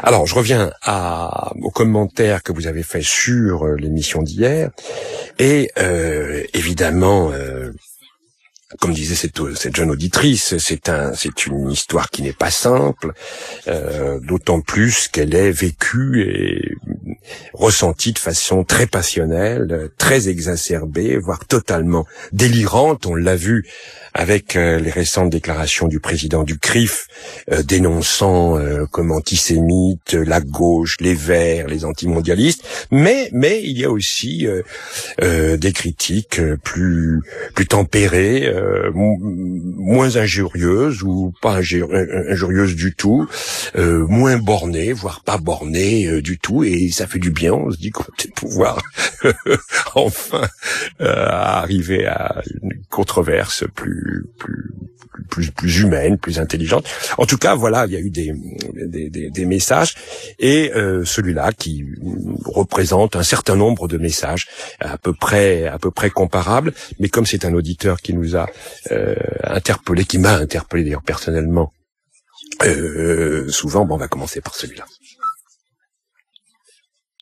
Alors, je reviens aux commentaires que vous avez faits sur l'émission d'hier. Et évidemment, comme disait cette jeune auditrice, c'est une histoire qui n'est pas simple, d'autant plus qu'elle est vécue et ressentie de façon très passionnelle, très exacerbée, voire totalement délirante. On l'a vu avec les récentes déclarations du président du CRIF, dénonçant comme antisémites la gauche, les Verts, les antimondialistes, mais il y a aussi des critiques plus tempérées, moins injurieuses ou pas injurieuses du tout, moins bornées, voire pas bornées du tout, et ça fait du bien. On se dit qu'on va peut-être pouvoir enfin arriver à une controverse plus humaine, plus intelligente. En tout cas, voilà, il y a eu des messages, et celui-là qui représente un certain nombre de messages à peu près comparables, mais comme c'est un auditeur qui nous a interpellé, qui m'a interpellé d'ailleurs personnellement souvent, on va commencer par celui-là.